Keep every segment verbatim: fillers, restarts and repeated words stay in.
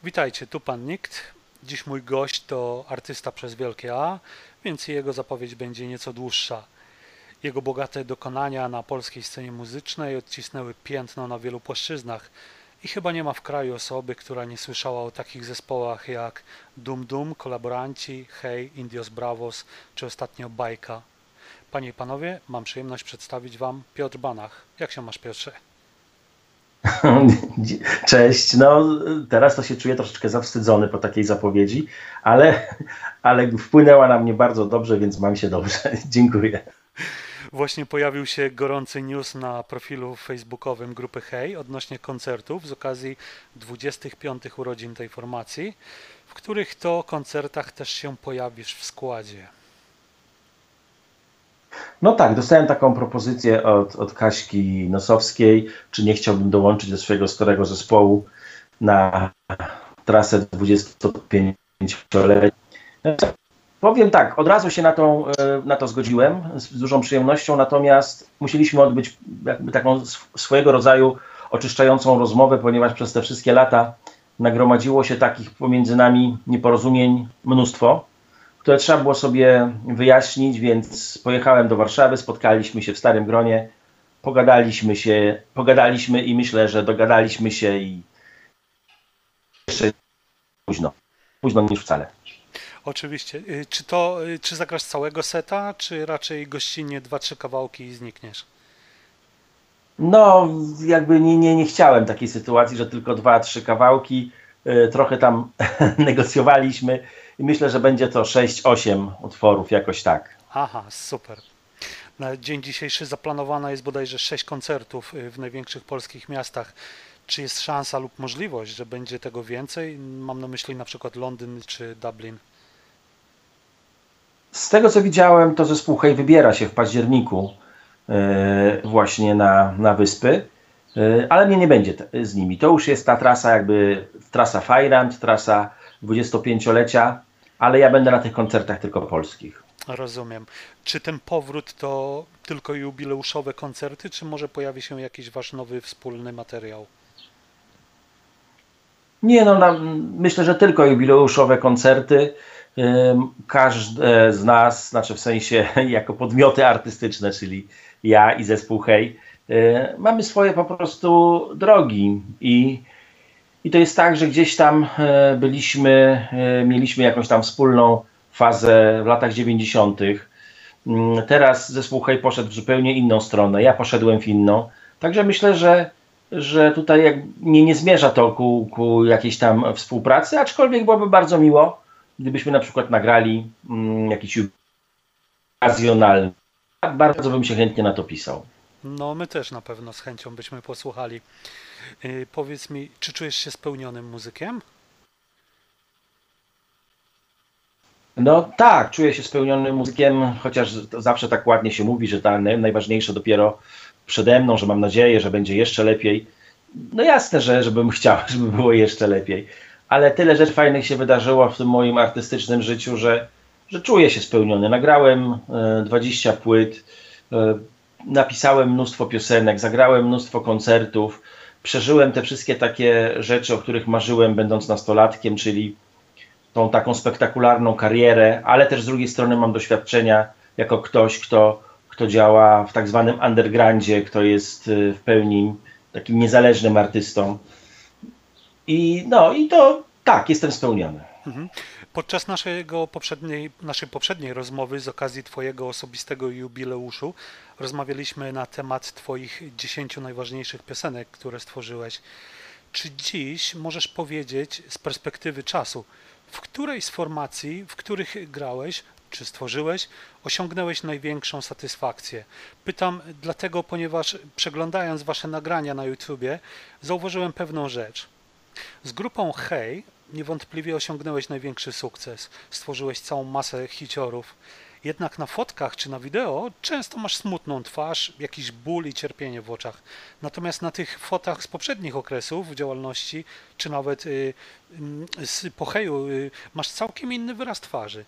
Witajcie, tu Pan Nikt. Dziś mój gość to artysta przez wielkie A, więc jego zapowiedź będzie nieco dłuższa. Jego bogate dokonania na polskiej scenie muzycznej odcisnęły piętno na wielu płaszczyznach i chyba nie ma w kraju osoby, która nie słyszała o takich zespołach jak Dum Dum, Kolaboranci, Hej, Indios Bravos czy ostatnio Bajka. Panie i panowie, mam przyjemność przedstawić wam Piotr Banach. Jak się masz, Piotrze? Cześć, no teraz to się czuję troszeczkę zawstydzony po takiej zapowiedzi, ale, ale wpłynęła na mnie bardzo dobrze, więc mam się dobrze. Dziękuję. Właśnie pojawił się gorący news na profilu facebookowym grupy Hej odnośnie koncertów z okazji dwudziestych piątych urodzin tej formacji, w których to koncertach też się pojawisz w składzie. No tak, dostałem taką propozycję od, od Kaśki Nosowskiej, czy nie chciałbym dołączyć do swojego starego zespołu na trasę dwudziestopięciolecia. Powiem tak, od razu się na, tą, na to zgodziłem z dużą przyjemnością, natomiast musieliśmy odbyć jakby taką swojego rodzaju oczyszczającą rozmowę, ponieważ przez te wszystkie lata nagromadziło się takich pomiędzy nami nieporozumień mnóstwo, które trzeba było sobie wyjaśnić, więc pojechałem do Warszawy, spotkaliśmy się w starym gronie, pogadaliśmy się, pogadaliśmy i myślę, że dogadaliśmy się i jeszcze późno, późno niż wcale. Oczywiście. Czy to, czy zagrasz całego seta, czy raczej gościnnie dwa, trzy kawałki i znikniesz? No, jakby nie, nie, nie chciałem takiej sytuacji, że tylko dwa, trzy kawałki, trochę tam negocjowaliśmy i myślę, że będzie to sześć, osiem utworów, jakoś tak. Aha, super. Na dzień dzisiejszy zaplanowana jest bodajże sześć koncertów w największych polskich miastach. Czy jest szansa lub możliwość, że będzie tego więcej? Mam na myśli na przykład Londyn czy Dublin. Z tego co widziałem, to zespół Hej wybiera się w październiku yy, właśnie na, na wyspy, yy, ale mnie nie będzie t- z nimi. To już jest ta trasa jakby trasa Fajrant, trasa dwudziestopięciolecia, ale ja będę na tych koncertach tylko polskich. Rozumiem. Czy ten powrót to tylko jubileuszowe koncerty, czy może pojawi się jakiś wasz nowy wspólny materiał? Nie no, na, myślę, że tylko jubileuszowe koncerty. Każde z nas, znaczy w sensie jako podmioty artystyczne, czyli ja i zespół Hej, mamy swoje po prostu drogi i, i to jest tak, że gdzieś tam byliśmy, mieliśmy jakąś tam wspólną fazę w latach dziewięćdziesiątych. Teraz zespół Hej poszedł w zupełnie inną stronę, ja poszedłem w inną, także myślę, że że tutaj jak nie, nie zmierza to ku, ku jakiejś tam współpracy, aczkolwiek byłoby bardzo miło, gdybyśmy na przykład nagrali mm, jakiś okazjonalny. Bardzo bym się chętnie na to pisał. No, my też na pewno z chęcią byśmy posłuchali. Yy, powiedz mi, czy czujesz się spełnionym muzykiem? No tak, czuję się spełnionym muzykiem, chociaż to zawsze tak ładnie się mówi, że ta najważniejsze dopiero przede mną, że mam nadzieję, że będzie jeszcze lepiej. No jasne, że żebym chciał, żeby było jeszcze lepiej. Ale tyle rzeczy fajnych się wydarzyło w tym moim artystycznym życiu, że, że czuję się spełniony. Nagrałem dwadzieścia płyt, napisałem mnóstwo piosenek, zagrałem mnóstwo koncertów, przeżyłem te wszystkie takie rzeczy, o których marzyłem będąc nastolatkiem, czyli tą taką spektakularną karierę, ale też z drugiej strony mam doświadczenia jako ktoś, kto, kto działa w tak zwanym undergroundzie, kto jest w pełni takim niezależnym artystą. I no i to tak, jestem spełniony. Mhm. Podczas naszego poprzedniej, naszej poprzedniej rozmowy z okazji Twojego osobistego jubileuszu rozmawialiśmy na temat Twoich dziesięciu najważniejszych piosenek, które stworzyłeś. Czy dziś możesz powiedzieć z perspektywy czasu, w której z formacji, w których grałeś, czy stworzyłeś, osiągnąłeś największą satysfakcję? Pytam dlatego, ponieważ przeglądając Wasze nagrania na YouTubie, zauważyłem pewną rzecz. Z grupą Hej niewątpliwie osiągnąłeś największy sukces. Stworzyłeś całą masę hiciorów. Jednak na fotkach czy na wideo często masz smutną twarz, jakiś ból i cierpienie w oczach. Natomiast na tych fotach z poprzednich okresów działalności, czy nawet y, y, z po Heju, y, masz całkiem inny wyraz twarzy.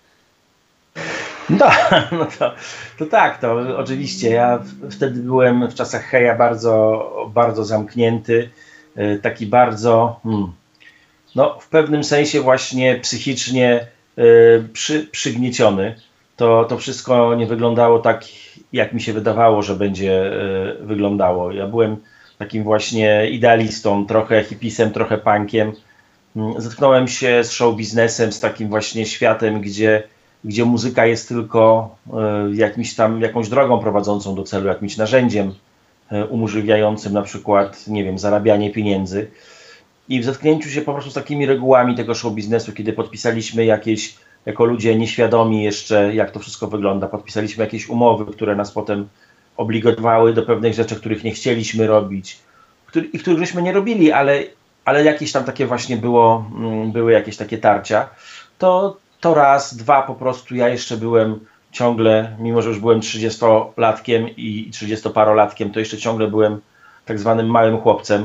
No, no to, to tak, to oczywiście. Ja w- wtedy byłem w czasach Heja bardzo, bardzo zamknięty, y, taki bardzo, hmm, no, w pewnym sensie właśnie psychicznie y, przy, przygnieciony. To, to wszystko nie wyglądało tak, jak mi się wydawało, że będzie y, wyglądało. Ja byłem takim właśnie idealistą, trochę hipisem, trochę punkiem. Zetknąłem się z show biznesem, z takim właśnie światem, gdzie, gdzie muzyka jest tylko y, jakimś tam, jakąś drogą prowadzącą do celu, jakimś narzędziem y, umożliwiającym na przykład, nie wiem, zarabianie pieniędzy. I w zetknięciu się po prostu z takimi regułami tego show biznesu, kiedy podpisaliśmy jakieś, jako ludzie nieświadomi jeszcze, jak to wszystko wygląda, podpisaliśmy jakieś umowy, które nas potem obligowały do pewnych rzeczy, których nie chcieliśmy robić który, i których żeśmy nie robili, ale, ale jakieś tam takie właśnie było, były jakieś takie tarcia, to, to raz, dwa po prostu ja jeszcze byłem ciągle, mimo że już byłem trzydziestolatkiem i trzydziestoparolatkiem, to jeszcze ciągle byłem tak zwanym małym chłopcem.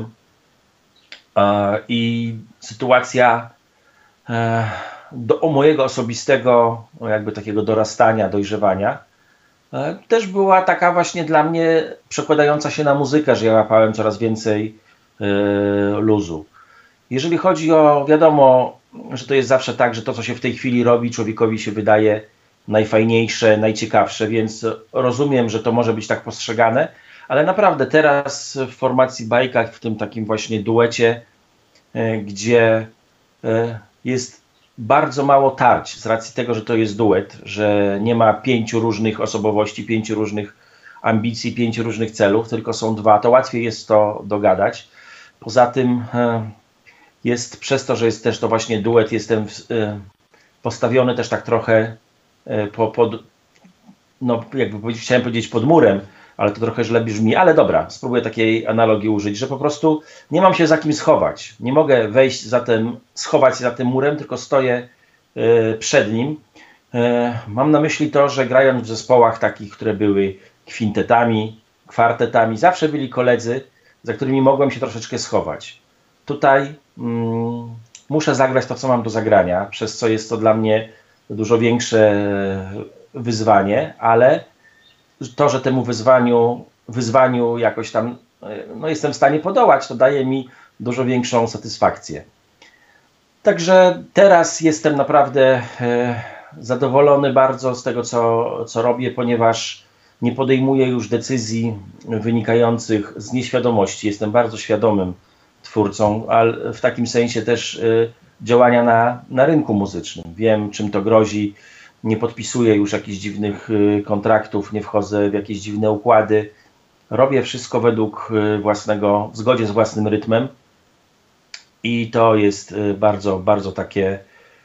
I sytuacja do mojego osobistego jakby takiego dorastania, dojrzewania też była taka właśnie dla mnie przekładająca się na muzykę, że ja łapałem coraz więcej luzu. Jeżeli chodzi o, wiadomo, że to jest zawsze tak, że to, co się w tej chwili robi, człowiekowi się wydaje najfajniejsze, najciekawsze, więc rozumiem, że to może być tak postrzegane, ale naprawdę teraz w formacji Bajkach, w tym takim właśnie duecie, gdzie jest bardzo mało tarć z racji tego, że to jest duet, że nie ma pięciu różnych osobowości, pięciu różnych ambicji, pięciu różnych celów, tylko są dwa, to łatwiej jest to dogadać. Poza tym jest przez to, że jest też to właśnie duet, jestem postawiony też tak trochę po, pod, no jakby chciałem powiedzieć pod murem, ale to trochę źle brzmi, ale dobra, spróbuję takiej analogii użyć, że po prostu nie mam się za kim schować. Nie mogę wejść za tym, schować się za tym murem, tylko stoję y, przed nim. Y, mam na myśli to, że grając w zespołach takich, które były kwintetami, kwartetami, zawsze byli koledzy, za którymi mogłem się troszeczkę schować. Tutaj mm, muszę zagrać to, co mam do zagrania, przez co jest to dla mnie dużo większe wyzwanie, ale to, że temu wyzwaniu, wyzwaniu jakoś tam no, jestem w stanie podołać, to daje mi dużo większą satysfakcję. Także teraz jestem naprawdę e, zadowolony bardzo z tego, co, co robię, ponieważ nie podejmuję już decyzji wynikających z nieświadomości. Jestem bardzo świadomym twórcą, ale w takim sensie też e, działania na, na rynku muzycznym. Wiem, czym to grozi. Nie podpisuję już jakichś dziwnych kontraktów, nie wchodzę w jakieś dziwne układy. Robię wszystko według własnego, w zgodzie z własnym rytmem i to jest bardzo, bardzo takie,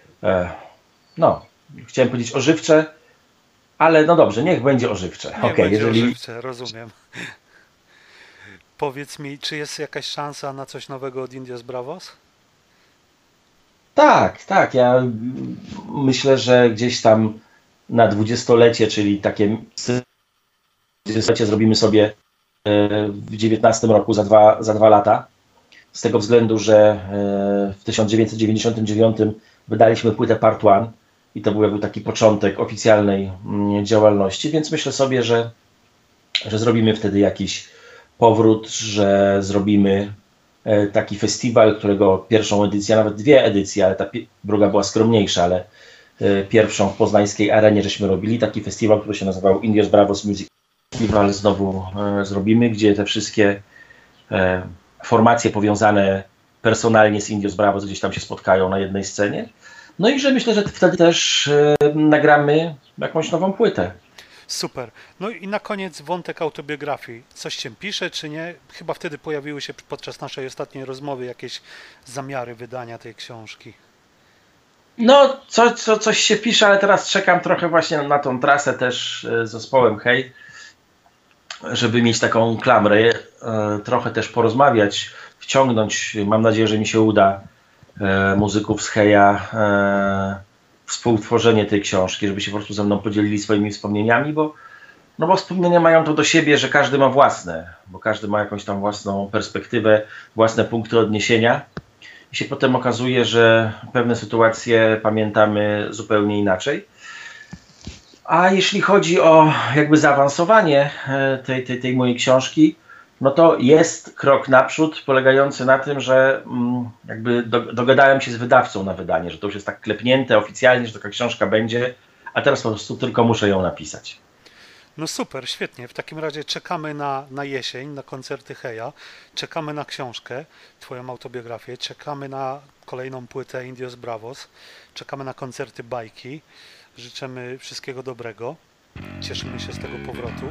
no, chciałem powiedzieć ożywcze, ale no dobrze, niech będzie ożywcze. Niech okay, będzie jeżeli... ożywcze, rozumiem. Powiedz mi, czy jest jakaś szansa na coś nowego od Indios Bravos? Tak, tak. Ja myślę, że gdzieś tam na dwudziestolecie, czyli takie dwudziestolecie zrobimy sobie w dziewiętnastym roku za dwa, za dwa lata. Z tego względu, że w tysiąc dziewięćset dziewięćdziesiątym dziewiątym wydaliśmy płytę Part One i to był taki początek oficjalnej działalności, więc myślę sobie, że, że zrobimy wtedy jakiś powrót, że zrobimy taki festiwal, którego pierwszą edycję, nawet dwie edycje, ale ta druga była skromniejsza, ale pierwszą w poznańskiej arenie żeśmy robili, taki festiwal, który się nazywał Indios Bravos Music Festival, znowu zrobimy, gdzie te wszystkie formacje powiązane personalnie z Indios Bravos gdzieś tam się spotkają na jednej scenie. No i że myślę, że wtedy też nagramy jakąś nową płytę. Super. No i na koniec wątek autobiografii. Coś się pisze, czy nie? Chyba wtedy pojawiły się podczas naszej ostatniej rozmowy jakieś zamiary wydania tej książki. No, co, co, coś się pisze, ale teraz czekam trochę właśnie na tą trasę też z zespołem Hej, żeby mieć taką klamrę, trochę też porozmawiać, wciągnąć, mam nadzieję, że mi się uda, muzyków z Heja, współtworzenie tej książki, żeby się po prostu ze mną podzielili swoimi wspomnieniami, bo, no bo wspomnienia mają to do siebie, że każdy ma własne, bo każdy ma jakąś tam własną perspektywę, własne punkty odniesienia i się potem okazuje, że pewne sytuacje pamiętamy zupełnie inaczej. A jeśli chodzi o jakby zaawansowanie tej, tej, tej mojej książki, no to jest krok naprzód polegający na tym, że mm, jakby do, dogadałem się z wydawcą na wydanie, że to już jest tak klepnięte oficjalnie, że taka książka będzie, a teraz po prostu tylko muszę ją napisać. No super, świetnie. W takim razie czekamy na, na jesień, na koncerty Heja, czekamy na książkę, twoją autobiografię, czekamy na kolejną płytę Indios Bravos, czekamy na koncerty Bajki. Życzymy wszystkiego dobrego. Cieszymy się z tego powrotu.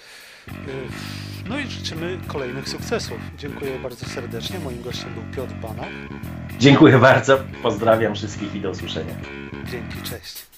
No i życzymy kolejnych sukcesów. Dziękuję bardzo serdecznie. Moim gościem był Piotr Banach. Dziękuję bardzo, pozdrawiam wszystkich i do usłyszenia. Dzięki, cześć.